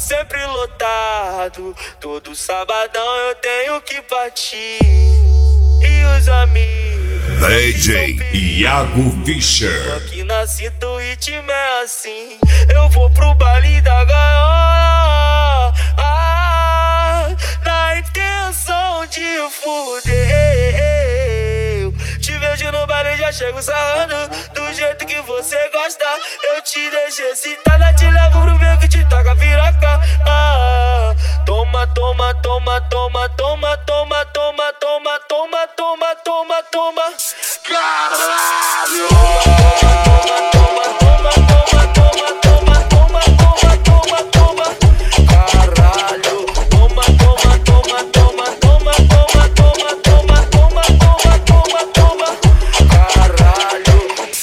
sempre lotado. Todo sabadão eu tenho que partir. E os amigos DJ Iago Fischer. aqui na cinta o ritmo é assim. Eu vou pro baile da gaiola, na intenção de fuder. Te vejo no baile, já chego sarrando do jeito que você gosta. Eu te deixo excitada, te levo pro meio que te toca piroca. Toma, toma, toma, toma, toma, toma, toma, toma, toma, toma, toma, toma. Caralho! Toma, toma, toma, toma, toma, toma, toma, toma, toma. Caralho! Toma, toma, toma, toma, toma, toma, toma, toma, toma, toma, toma, toma. Caralho!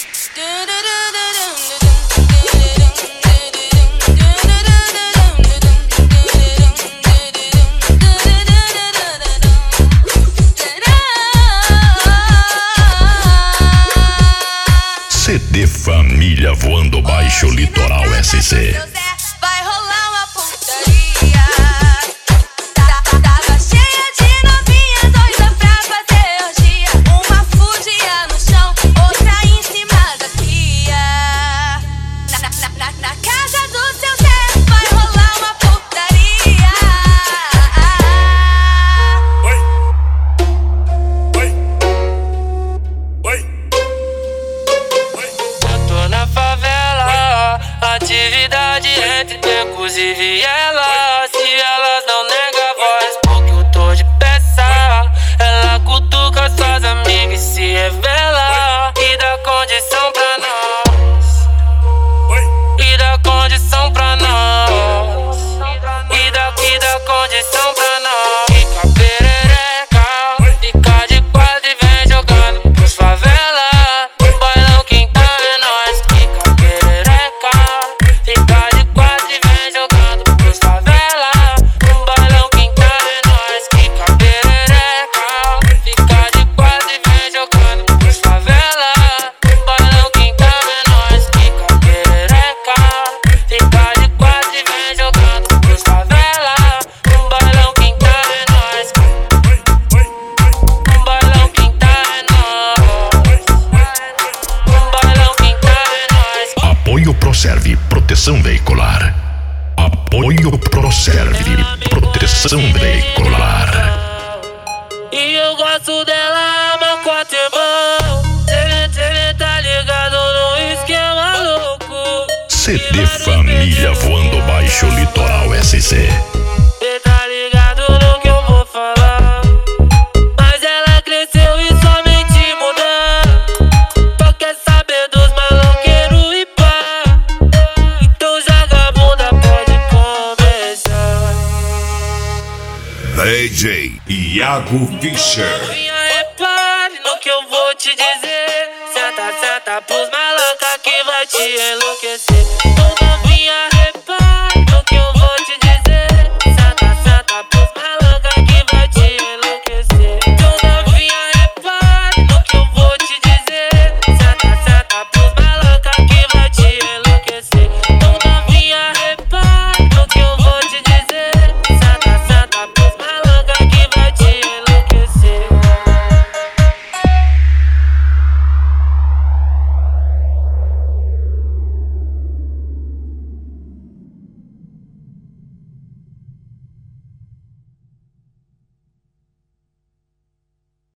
CD Família Voando Baixo Litoral SC. Vai rolar uma putaria. Tava cheia de novinha doida pra fazer orgia. Uma fugia no chão, outra em cima da pia. Na casa do seu Zé vai rolar uma putaria. Eu tô na favela, atividade entre becos e vielas. Se elas não negam a voz, porque eu tô de peça. Ela cutuca suas amigas e se revela. E dá condição pra nós. E dá condição pra nós. E dá condição pra nós. Fica perereca, fica de quadro e vem jogando pros favela. Bailão quem tá é nós. Fica perereca, fica de quatro e vem jogando pros favela. Bailão quem tá é nós. Fica perereca, fica de quatro e vem jogando pros favela. Bailão quem tá é nós. Fica perereca, fica de quatro e vem jogando pros favela. Bailão quem tá é nós. Bailão quem tá é nós. Bailão quem tá é nós. Apoio Proserve Proteção Veicular. Apoio Proserve Proteção Veicular. E eu gosto dela, mas quatro irmão. Cê tá ligado no esquema louco. CD Família Voando Baixo Litoral SC. Cê tá ligado no que eu vou falar. Mas ela cresceu e somente mudar. Só quer saber dos maloqueiros e pá. Então joga a bunda, pode começar. DJ Iago Fischer. Novinha, repare no que eu vou te dizer. Senta, senta pros maloca que vai te enlouquecer.